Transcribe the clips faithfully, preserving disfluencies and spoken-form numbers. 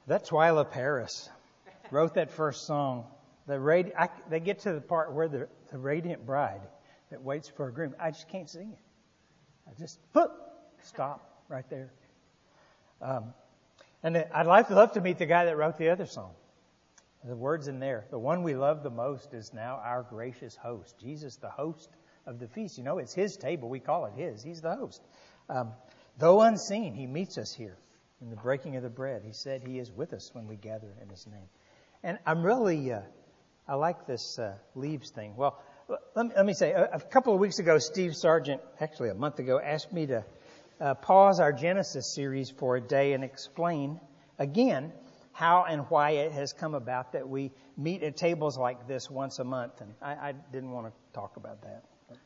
That Twyla Paris wrote that first song. The radi- I, they get to the part where the, the radiant bride that waits for a groom. I just can't sing it. I just, put, stop right there. Um, and I'd like to love to meet the guy that wrote the other song. The words in there. The one we love the most is now our gracious host. Jesus, the host of the feast. You know, it's His table. We call it His. He's the host. Um, though unseen, He meets us here. In the breaking of the bread, He said He is with us when we gather in His name. And I'm really, uh, I like this uh, leaves thing. Well, let me, let me say, a, a couple of weeks ago, Steve Sargent, actually a month ago, asked me to uh, pause our Genesis series for a day and explain again how and why it has come about that we meet at tables like this once a month. And I, I didn't want to talk about that.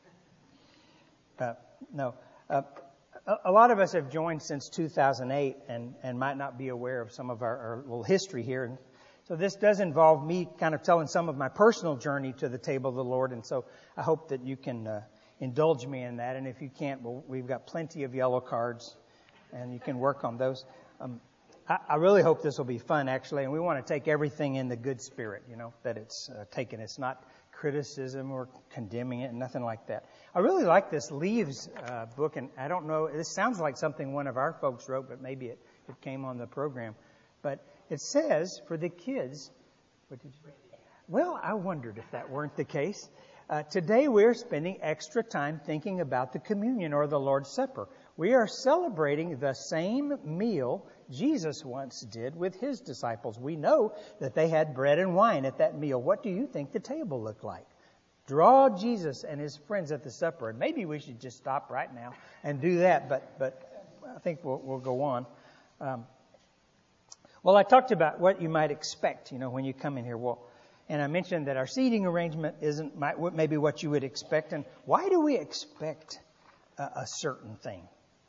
Uh, no. Uh, A lot of us have joined since two thousand eight and, and might not be aware of some of our, our little history here. And so this does involve me kind of telling some of my personal journey to the table of the Lord. And so I hope that you can uh, indulge me in that. And if you can't, well, we've got plenty of yellow cards and you can work on those. Um, I, I really hope this will be fun, actually. And we want to take everything in the good spirit, you know, that it's uh, taken. It's not criticism or condemning it, nothing like that. I really like this Leaves uh, book, and I don't know, this sounds like something one of our folks wrote, but maybe it, it came on the program. But it says, for the kids, what did you, well, I wondered if that weren't the case. Uh, today we're spending extra time thinking about the communion or the Lord's Supper. We are celebrating the same meal Jesus once did with His disciples. We know that they had bread and wine at that meal. What do you think the table looked like? Draw Jesus and His friends at the supper. And maybe we should just stop right now and do that, but but I think we'll, we'll go on. Um, well, I talked about what you might expect, you know, when you come in here. Well, and I mentioned that our seating arrangement isn't might, maybe what you would expect. And why do we expect a, a certain thing?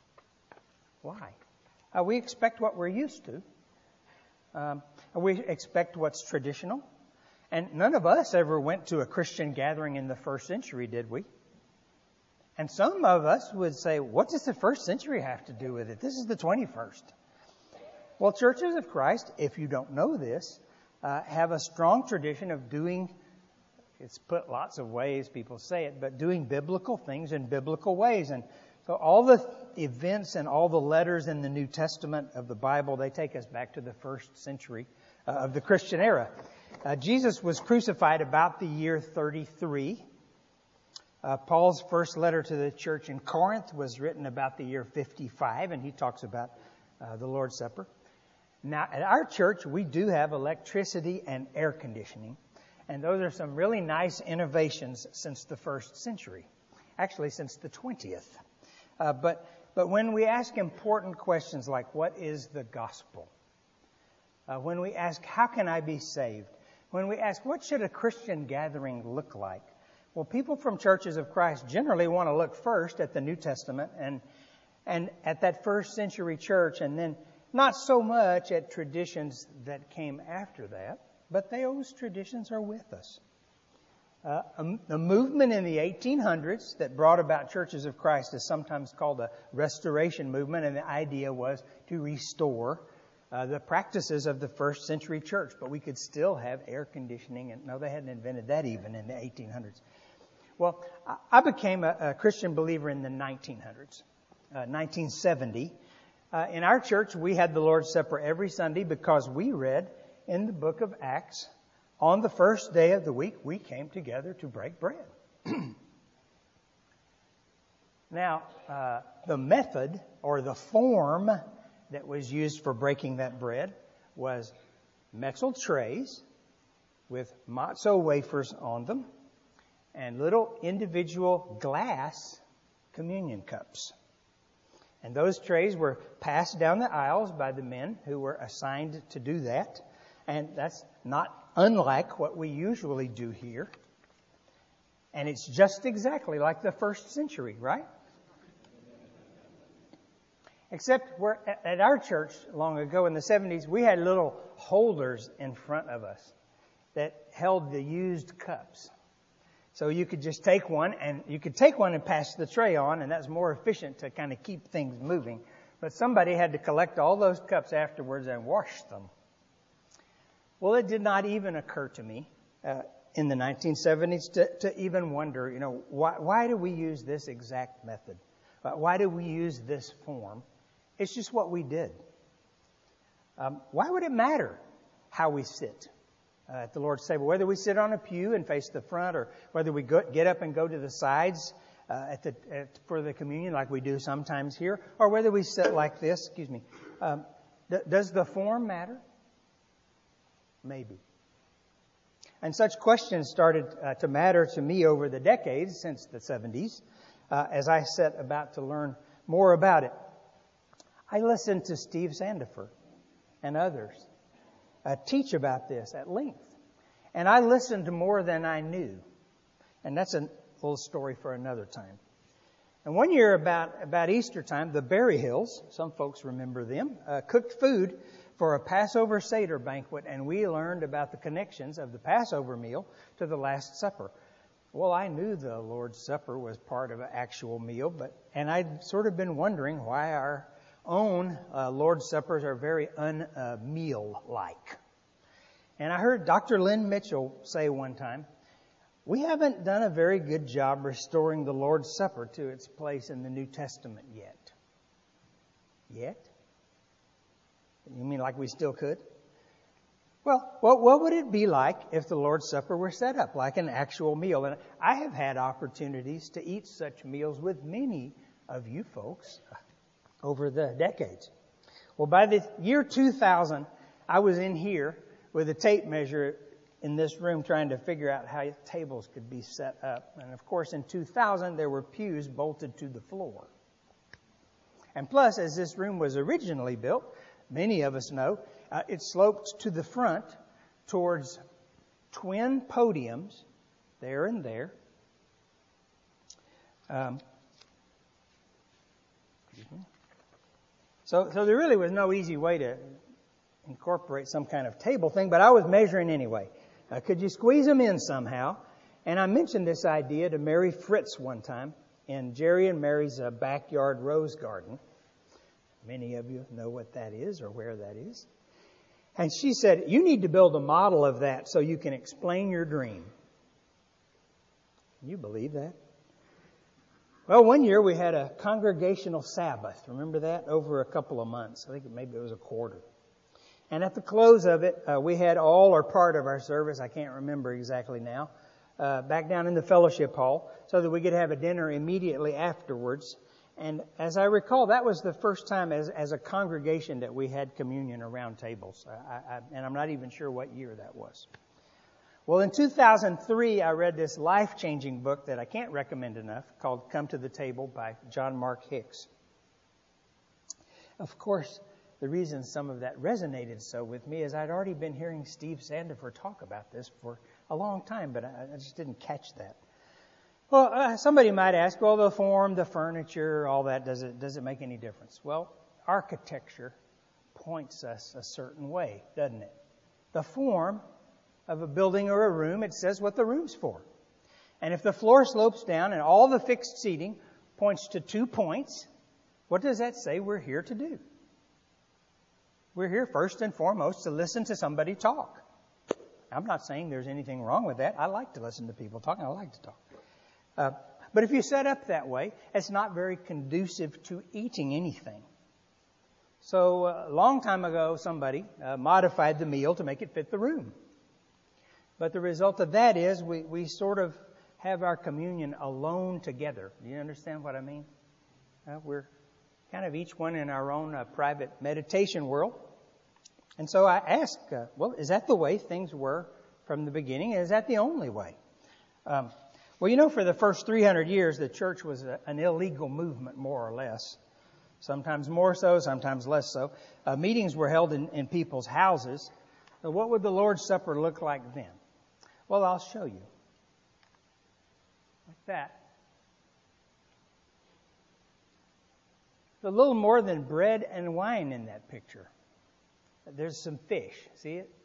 Why? Uh, we expect what we're used to. Um, we expect what's traditional. And none of us ever went to a Christian gathering in the first century, did we? And some of us would say, what does the first century have to do with it? This is the twenty-first. Well, churches of Christ, if you don't know this, uh, have a strong tradition of doing, it's put lots of ways people say it, but doing biblical things in biblical ways. And so all the events and all the letters in the New Testament of the Bible, they take us back to the first century uh, of the Christian era. Uh, Jesus was crucified about the year thirty-three. Uh, Paul's first letter to the church in Corinth was written about the year fifty-five, and he talks about uh, the Lord's Supper. Now, at our church, we do have electricity and air conditioning, and those are some really nice innovations since the first century, actually since the twentieth. Uh, but but when we ask important questions like, what is the gospel? Uh, when we ask, how can I be saved? When we ask, what should a Christian gathering look like? Well, people from churches of Christ generally want to look first at the New Testament and and at that first century church, and then not so much at traditions that came after that, but those traditions are with us. Uh, a, a movement in the eighteen hundreds that brought about churches of Christ is sometimes called a restoration movement, and the idea was to restore uh, the practices of the first century church. But we could still have air conditioning, and no, they hadn't invented that even in the eighteen hundreds. Well, I, I became a, a Christian believer in the nineteen hundreds, uh, nineteen seventy. Uh, in our church, we had the Lord's Supper every Sunday because we read in the book of Acts, on the first day of the week, we came together to break bread. Now, uh, the method or the form that was used for breaking that bread was metal trays with matzo wafers on them and little individual glass communion cups. And those trays were passed down the aisles by the men who were assigned to do that. And that's not unlike what we usually do here. And it's just exactly like the first century, right? Except we're at our church long ago in the seventies, we had little holders in front of us that held the used cups. So you could just take one, and you could take one and pass the tray on, and that's more efficient to kind of keep things moving. But somebody had to collect all those cups afterwards and wash them. Well, it did not even occur to me uh, in the nineteen seventies to, to even wonder, you know, why, why do we use this exact method? Uh, why do we use this form? It's just what we did. Um, why would it matter how we sit uh, at the Lord's table? Whether we sit on a pew and face the front, or whether we go, get up and go to the sides uh, at the at, for the communion like we do sometimes here, or whether we sit like this. Excuse me. Um, th- does the form matter? Maybe. And such questions started uh, to matter to me over the decades since the seventies, uh, as I set about to learn more about it. I listened to Steve Sandifer and others uh, teach about this at length. And I listened to more than I knew. And that's a little story for another time. And one year about, about Easter time, the Berryhills, some folks remember them, uh, cooked food for a Passover Seder banquet, and we learned about the connections of the Passover meal to the Last Supper. Well, I knew the Lord's Supper was part of an actual meal, but and I'd sort of been wondering why our own uh, Lord's Suppers are very un-meal-like. And I heard Doctor Lynn Mitchell say one time, we haven't done a very good job restoring the Lord's Supper to its place in the New Testament yet. Yet? You mean like we still could? Well, what, what would it be like if the Lord's Supper were set up like an actual meal? And I have had opportunities to eat such meals with many of you folks over the decades. Well, by the year two thousand, I was in here with a tape measure in this room trying to figure out how tables could be set up. And of course, in two thousand, there were pews bolted to the floor. And plus, as this room was originally built, many of us know, uh, it sloped to the front towards twin podiums, there and there. Um, so, so there really was no easy way to incorporate some kind of table thing, but I was measuring anyway. Uh, could you squeeze them in somehow? And I mentioned this idea to Mary Fritz one time in Jerry and Mary's uh, backyard rose garden. Many of you know what that is or where that is. And she said, you need to build a model of that so you can explain your dream. Can you believe that? Well, one year we had a congregational Sabbath. Remember that? Over a couple of months. I think maybe it was a quarter. And at the close of it, uh, we had all or part of our service, I can't remember exactly now, uh, back down in the fellowship hall so that we could have a dinner immediately afterwards. And as I recall, that was the first time as, as a congregation that we had communion around tables. I, I, and I'm not even sure what year that was. Well, in two thousand three, I read this life-changing book that I can't recommend enough called Come to the Table by John Mark Hicks. Of course, the reason some of that resonated so with me is I'd already been hearing Steve Sandifer talk about this for a long time, but I, I just didn't catch that. Well, uh, somebody might ask, well, the form, the furniture, all that, does it does it make any difference? Well, architecture points us a certain way, doesn't it? The form of a building or a room, it says what the room's for. And if the floor slopes down and all the fixed seating points to two points, what does that say we're here to do? We're here first and foremost to listen to somebody talk. I'm not saying there's anything wrong with that. I like to listen to people talking. I like to talk. Uh, but if you set up that way, it's not very conducive to eating anything. So a uh, long time ago, somebody uh, modified the meal to make it fit the room. But the result of that is we, we sort of have our communion alone together. Do you understand what I mean? Uh, we're kind of each one in our own uh, private meditation world. And so I ask, uh, well, is that the way things were from the beginning? Is that the only way? Um, Well, you know, for the first three hundred years, the church was a, an illegal movement, more or less. Sometimes more so, sometimes less so. Uh, meetings were held in, in people's houses. So what would the Lord's Supper look like then? Well, I'll show you. Like that. It's a little more than bread and wine in that picture. There's some fish. See it?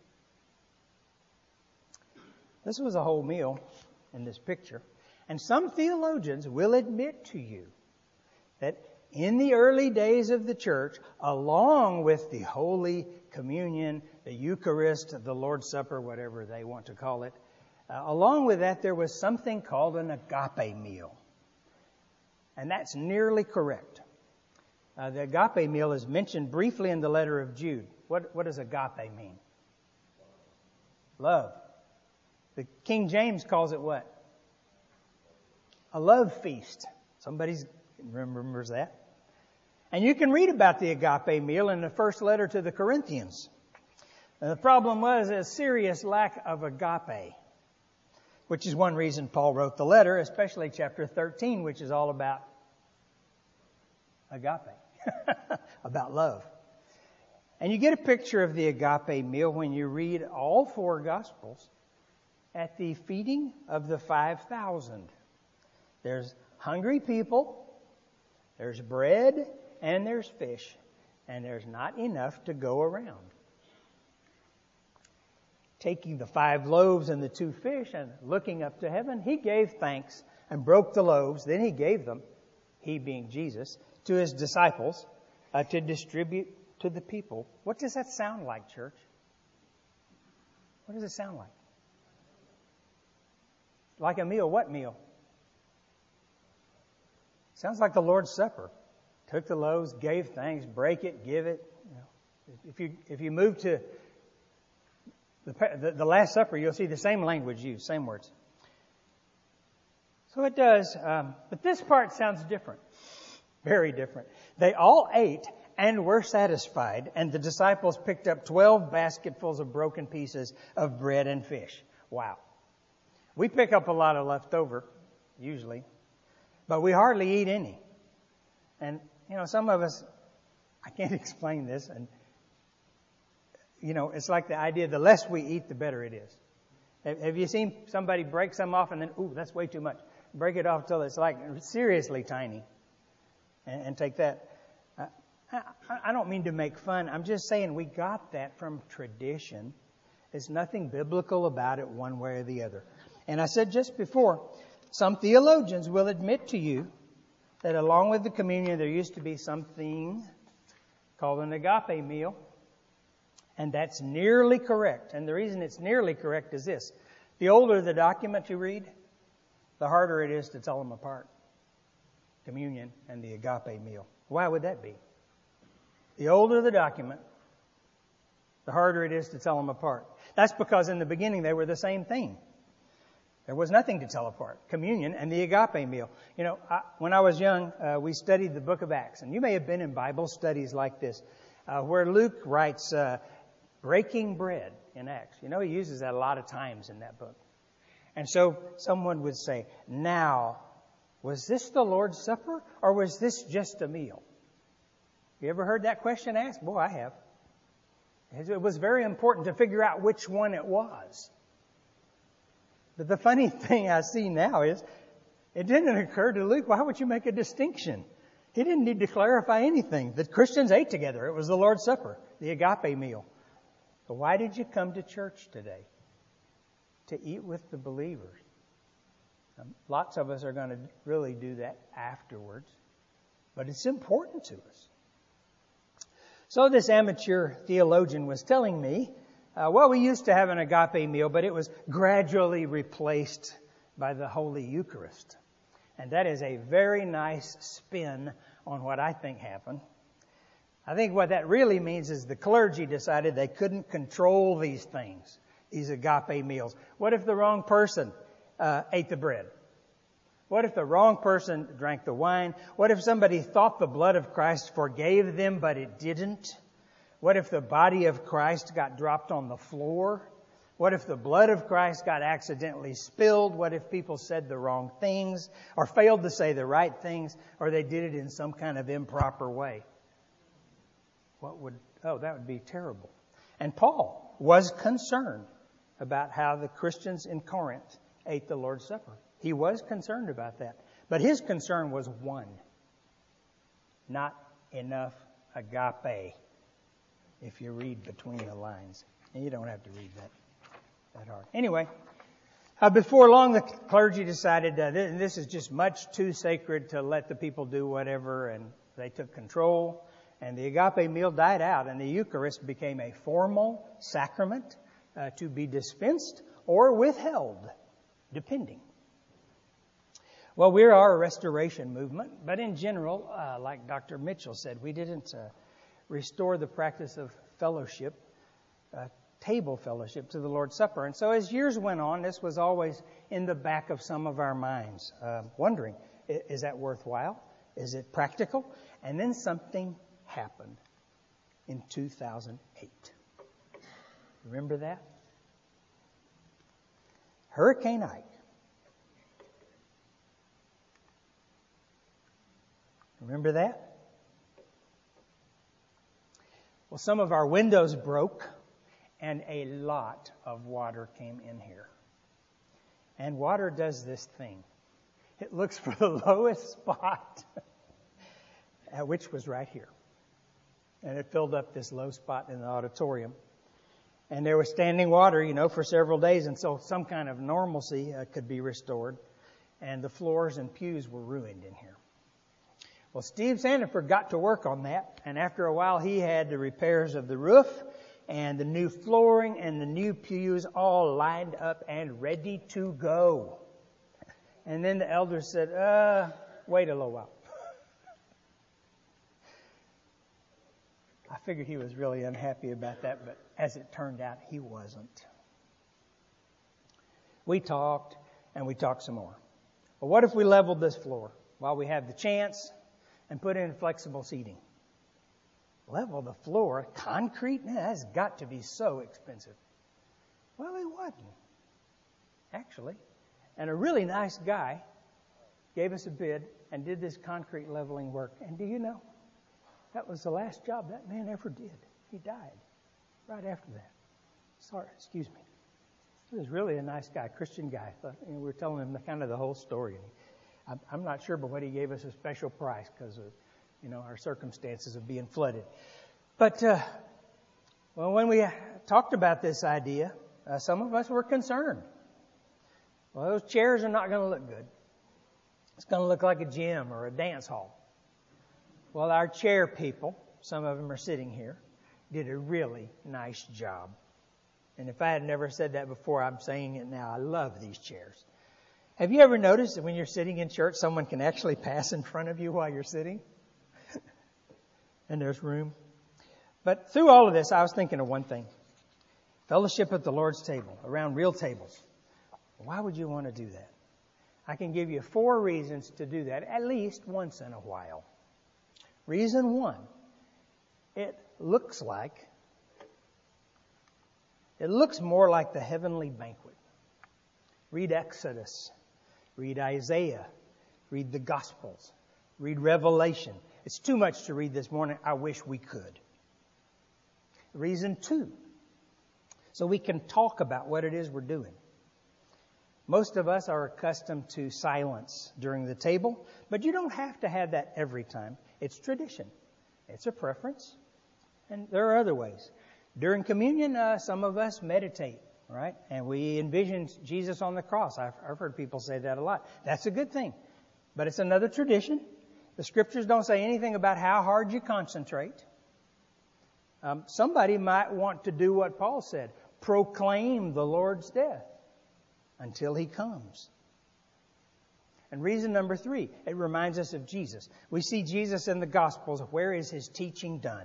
This was a whole meal in this picture. And some theologians will admit to you that in the early days of the church, along with the Holy Communion, the Eucharist, the Lord's Supper, whatever they want to call it, uh, along with that there was something called an agape meal. And that's nearly correct. Uh, the agape meal is mentioned briefly in the letter of Jude. What, what does agape mean? Love. The King James calls it what? A love feast. Somebody remembers that. And you can read about the agape meal in the first letter to the Corinthians. And the problem was a serious lack of agape, which is one reason Paul wrote the letter, especially chapter thirteen, which is all about agape, about love. And you get a picture of the agape meal when you read all four Gospels at the feeding of the five thousand. There's hungry people, there's bread, and there's fish, and there's not enough to go around. Taking the five loaves and the two fish and looking up to heaven, he gave thanks and broke the loaves. Then he gave them, he being Jesus, to his disciples uh, to distribute to the people. What does that sound like, church? What does it sound like? Like a meal. What meal? Sounds like the Lord's Supper. Took the loaves, gave thanks, break it, give it. You know, if you if you move to the, the the Last Supper, you'll see the same language used, same words. So it does, um, but this part sounds different, very different. They all ate and were satisfied, and the disciples picked up twelve basketfuls of broken pieces of bread and fish. Wow. We pick up a lot of leftover, usually, but we hardly eat any. And, you know, some of us, I can't explain this, and, you know, it's like the idea, the less we eat, the better it is. Have, have you seen somebody break some off and then, ooh, that's way too much. Break it off till it's like seriously tiny, and, and take that. Uh, I, I don't mean to make fun. I'm just saying we got that from tradition. There's nothing biblical about it one way or the other. And I said just before, some theologians will admit to you that along with the communion, there used to be something called an agape meal. And that's nearly correct. And the reason it's nearly correct is this. The older the document you read, the harder it is to tell them apart. Communion and the agape meal. Why would that be? The older the document, the harder it is to tell them apart. That's because in the beginning they were the same thing. There was nothing to tell apart. Communion and the agape meal. You know, I, when I was young, uh, we studied the book of Acts. And you may have been in Bible studies like this, uh, where Luke writes uh, breaking bread in Acts. You know, he uses that a lot of times in that book. And so someone would say, now, was this the Lord's Supper or was this just a meal? You ever heard that question asked? Boy, I have. It was very important to figure out which one it was. But the funny thing I see now is it didn't occur to Luke, why would you make a distinction? He didn't need to clarify anything. The Christians ate together. It was the Lord's Supper, the agape meal. So why did you come to church today? To eat with the believers. Um, lots of us are going to really do that afterwards. But it's important to us. So this amateur theologian was telling me, uh, well, we used to have an agape meal, but it was gradually replaced by the Holy Eucharist. And that is a very nice spin on what I think happened. I think what that really means is the clergy decided they couldn't control these things, these agape meals. What if the wrong person uh, ate the bread? What if the wrong person drank the wine? What if somebody thought the blood of Christ forgave them, but it didn't? What if the body of Christ got dropped on the floor? What if the blood of Christ got accidentally spilled? What if people said the wrong things or failed to say the right things, or they did it in some kind of improper way? What would, oh, that would be terrible. And Paul was concerned about how the Christians in Corinth ate the Lord's Supper. He was concerned about that. But his concern was one. Not enough agape, if you read between the lines. And you don't have to read that that hard. Anyway, uh, before long, the clergy decided uh, th- this is just much too sacred to let the people do whatever, and They took control, and the agape meal died out, and the Eucharist became a formal sacrament uh, to be dispensed or withheld, depending. Well, we are a restoration movement, but in general, uh, like Doctor Mitchell said, we didn't uh, restore the practice of fellowship, uh, table fellowship to the Lord's Supper. And so as years went on, this was always in the back of some of our minds, uh, wondering, is that worthwhile? Is it practical? And then something happened in two thousand eight. Remember that? Hurricane Ike. Remember that? Well, some of our windows broke, and a lot of water came in here. And water does this thing. It looks for the lowest spot, which was right here. And it filled up this low spot in the auditorium. And there was standing water, you know, for several days until some kind of normalcy uh, could be restored. And the floors and pews were ruined in here. Well, Steve Sandiford got to work on that, and after a while he had the repairs of the roof and the new flooring and the new pews all lined up and ready to go. And then the elders said, uh, wait a little while. I figured he was really unhappy about that, but as it turned out, he wasn't. We talked, and we talked some more. Well, what if we leveled this floor while we have the chance and put in flexible seating? Level the floor, concrete? Man, that's got to be so expensive. Well, it wasn't, actually. And a really nice guy gave us a bid and did this concrete leveling work. And do you know, that was the last job that man ever did. He died right after that. Sorry, excuse me. He was really a nice guy, Christian guy. We were telling him the kind of the whole story. I'm not sure, but what he gave us a special price because of, you know, our circumstances of being flooded. But, uh, well, when we talked about this idea, uh, some of us were concerned. Well, those chairs are not going to look good. It's going to look like a gym or a dance hall. Well, our chair people, some of them are sitting here, did a really nice job. And if I had never said that before, I'm saying it now. I love these chairs. Have you ever noticed that when you're sitting in church, someone can actually pass in front of you while you're sitting? And there's room. But through all of this, I was thinking of one thing. Fellowship at the Lord's table, around real tables. Why would you want to do that? I can give you four reasons to do that, at least once in a while. Reason one, it looks like, it looks more like the heavenly banquet. Read Exodus. Read Isaiah. Read the Gospels. Read Revelation. It's too much to read this morning. I wish we could. Reason two, so we can talk about what it is we're doing. Most of us are accustomed to silence during the table, but you don't have to have that every time. It's tradition. It's a preference. And there are other ways. During communion, uh, some of us meditate. Right? And we envision Jesus on the cross. I've, I've heard people say that a lot. That's a good thing. But it's another tradition. The scriptures don't say anything about how hard you concentrate. Um, somebody might want to do what Paul said. Proclaim the Lord's death until He comes. And reason number three, it reminds us of Jesus. We see Jesus in the Gospels. Where is His teaching done?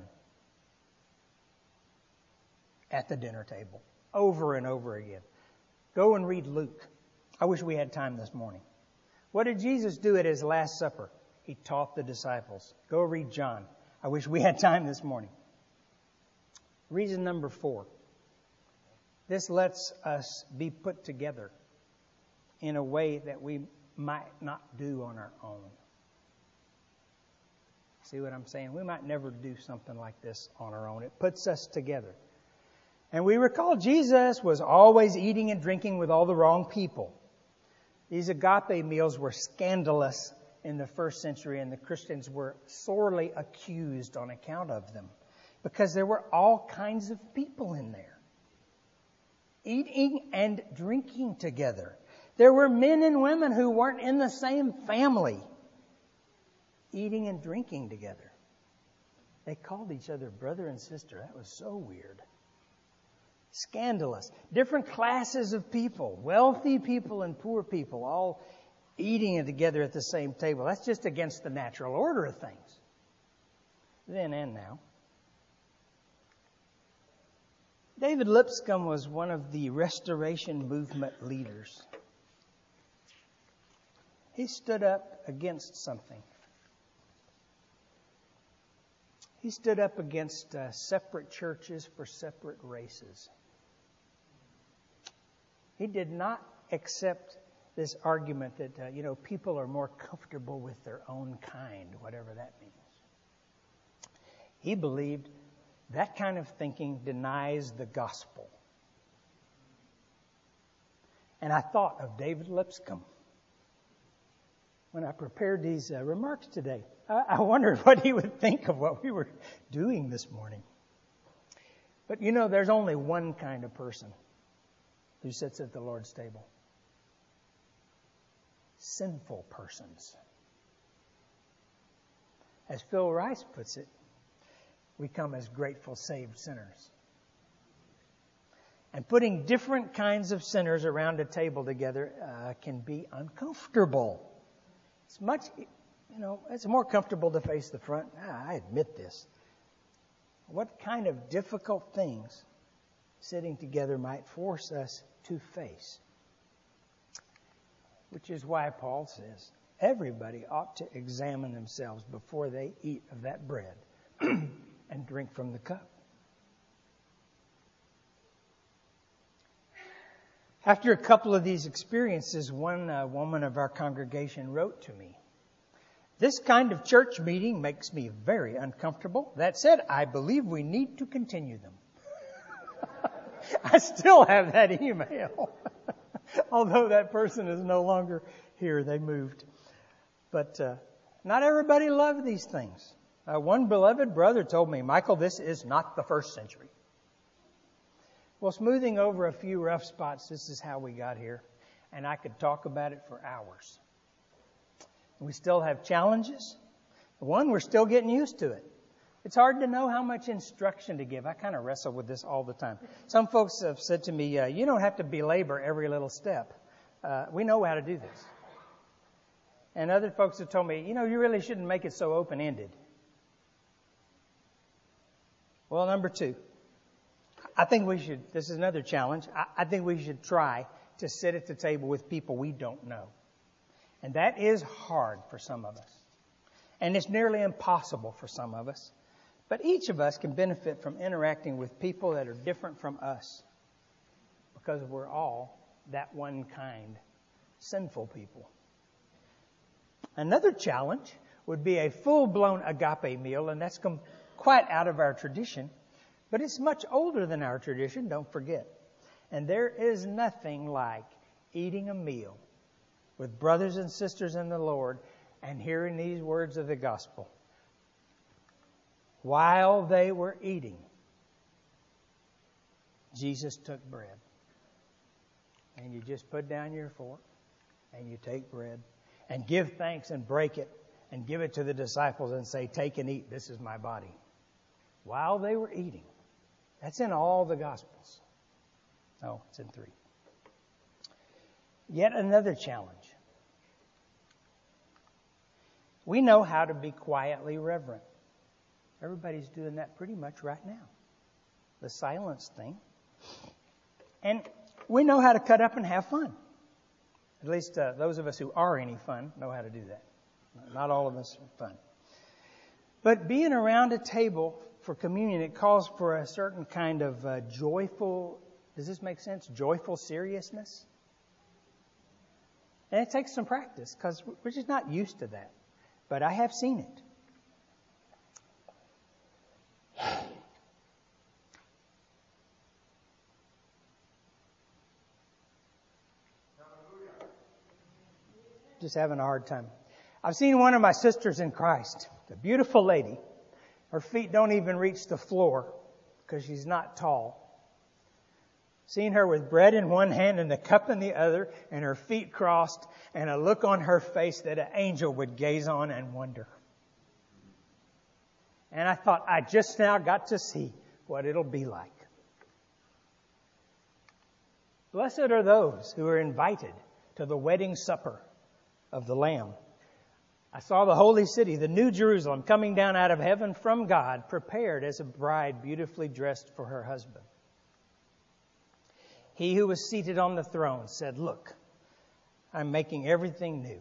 At the dinner table. Over and over again. Go and read Luke. I wish we had time this morning. What did Jesus do at His Last Supper? He taught the disciples. Go read John. I wish we had time this morning. Reason number four. This lets us be put together in a way that we might not do on our own. See what I'm saying? We might never do something like this on our own. It puts us together. And we recall Jesus was always eating and drinking with all the wrong people. These agape meals were scandalous in the first century, and the Christians were sorely accused on account of them because there were all kinds of people in there, eating and drinking together. There were men and women who weren't in the same family, eating and drinking together. They called each other brother and sister. That was so weird. Scandalous. Different classes of people, wealthy people and poor people, all eating together at the same table. That's just against the natural order of things, then and now. David Lipscomb was one of the Restoration Movement leaders. He stood up against something. He stood up against uh, separate churches for separate races. He did not accept this argument that, uh, you know, people are more comfortable with their own kind, whatever that means. He believed that kind of thinking denies the gospel. And I thought of David Lipscomb when I prepared these uh, remarks today. I, I wondered what he would think of what we were doing this morning. But you know, there's only one kind of person who sits at the Lord's table. Sinful persons. As Phil Rice puts it, we come as grateful saved sinners. And putting different kinds of sinners around a table together uh, can be uncomfortable. It's much, you know, it's more comfortable to face the front. Ah, I admit this. What kind of difficult things sitting together might force us to face? Which is why Paul says everybody ought to examine themselves before they eat of that bread and drink from the cup. After a couple of these experiences, one uh, woman of our congregation wrote to me, "This kind of church meeting makes me very uncomfortable. That said, I believe we need to continue them." I still have that email. Although that person is no longer here. They moved. But uh, not everybody loved these things. Uh, one beloved brother told me, "Michael, this is not the first century." Well, smoothing over a few rough spots, this is how we got here. And I could talk about it for hours. We still have challenges. One, we're still getting used to it. It's hard to know how much instruction to give. I kind of wrestle with this all the time. Some folks have said to me, uh, you don't have to belabor every little step. Uh, we know how to do this. And other folks have told me, you know, you really shouldn't make it so open-ended. Well, number two, I think we should, this is another challenge, I, I think we should try to sit at the table with people we don't know. And that is hard for some of us. And it's nearly impossible for some of us. But each of us can benefit from interacting with people that are different from us, because we're all that one kind, sinful people. Another challenge would be a full-blown agape meal, and that's com- quite out of our tradition, but it's much older than our tradition, don't forget. And there is nothing like eating a meal with brothers and sisters in the Lord and hearing these words of the gospel. While they were eating, Jesus took bread. And you just put down your fork and you take bread and give thanks and break it and give it to the disciples and say, "Take and eat, this is my body." While they were eating. That's in all the Gospels. No, it's in three. Yet another challenge. We know how to be quietly reverent. Everybody's doing that pretty much right now. The silence thing. And we know how to cut up and have fun. At least uh, those of us who are any fun know how to do that. Not all of us are fun. But being around a table for communion, it calls for a certain kind of uh, joyful, does this make sense? Joyful seriousness. And it takes some practice because we're just not used to that. But I have seen it. Just having a hard time. I've seen one of my sisters in Christ, a beautiful lady. Her feet don't even reach the floor because she's not tall. Seen her with bread in one hand and a cup in the other, and her feet crossed, and a look on her face that an angel would gaze on and wonder. And I thought, I just now got to see what it'll be like. Blessed are those who are invited to the wedding supper of the Lamb. I saw the holy city, the New Jerusalem, coming down out of heaven from God, prepared as a bride beautifully dressed for her husband. He who was seated on the throne said, "Look, I'm making everything new."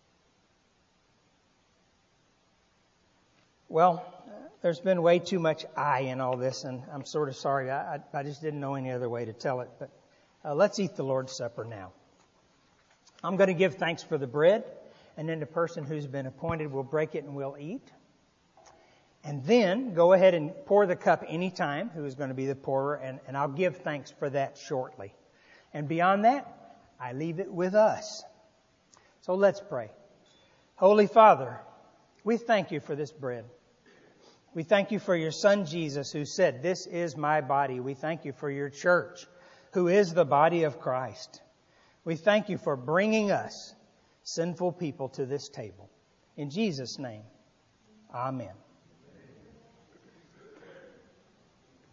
Well, there's been way too much I in all this, and I'm sort of sorry. I, I, I just didn't know any other way to tell it. But uh, let's eat the Lord's Supper now. I'm going to give thanks for the bread, and then the person who's been appointed will break it and we'll eat. And then go ahead and pour the cup anytime, who is going to be the pourer, and, and I'll give thanks for that shortly. And beyond that, I leave it with us. So let's pray. Holy Father, we thank you for this bread. We thank you for your Son Jesus, who said, "This is my body." We thank you for your church, who is the body of Christ. We thank you for bringing us, sinful people, to this table. In Jesus' name, amen.